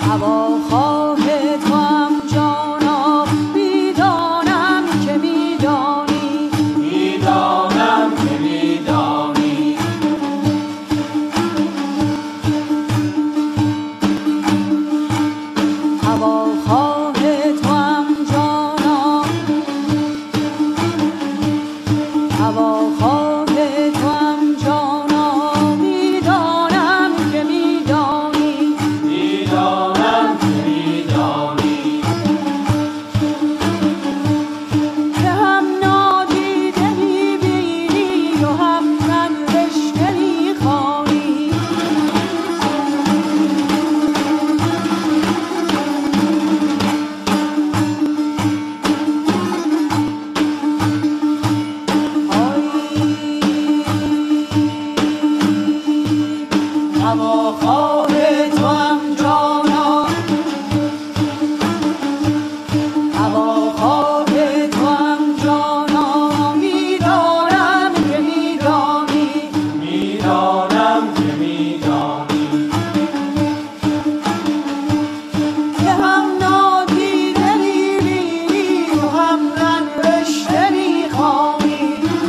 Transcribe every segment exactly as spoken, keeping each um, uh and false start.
هواخواه توام جانا، میدانم که میدانی، میدانم که میدانی. هواخواه توام جانا، هواخواه توام جانا، میدانم که میدانی، میدانم که میدانی. که هم نادیده میبینی و هم ننوشته میخوانی. هواخواه توام جانا، هواخواه توام جانا، میدانم که میدانی، میدانم که میدانی. که هم نادیده میبینی و هم ننوشته میخوانی.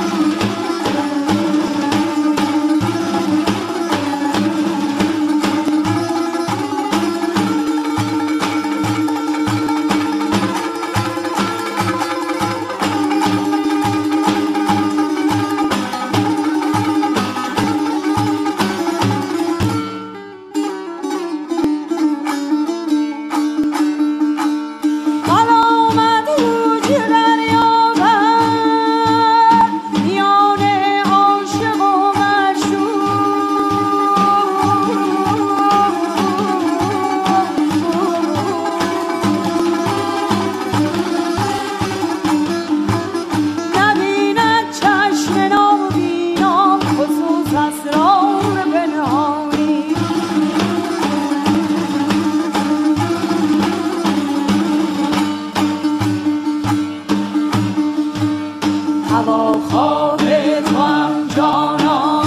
هواخواه توام جانا،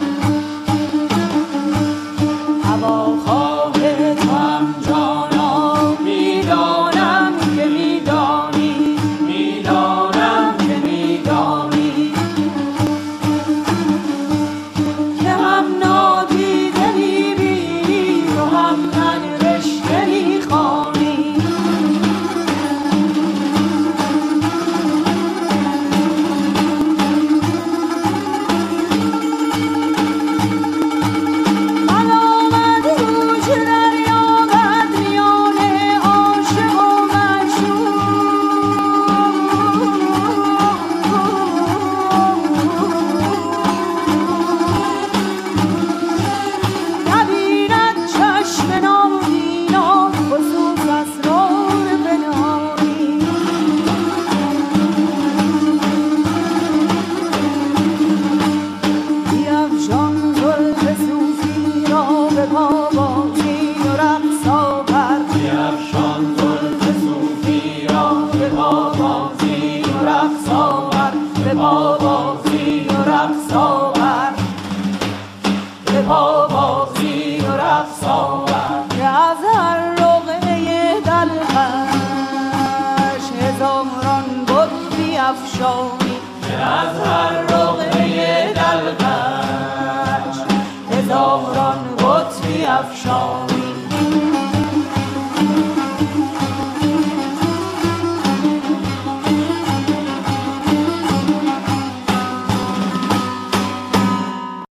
هواخواه توام جانا، میدانم که میدانی، میدانم که میدانی. که هم نادیده میبینی و هم ننوشته میخوانی. به پابازی و رقص آور، به پابازی و رقص آور. که از هر رقعه دلقش هزاران بت بیفشانی، که از هر رقعه دلقش هزاران بت بیفشانی.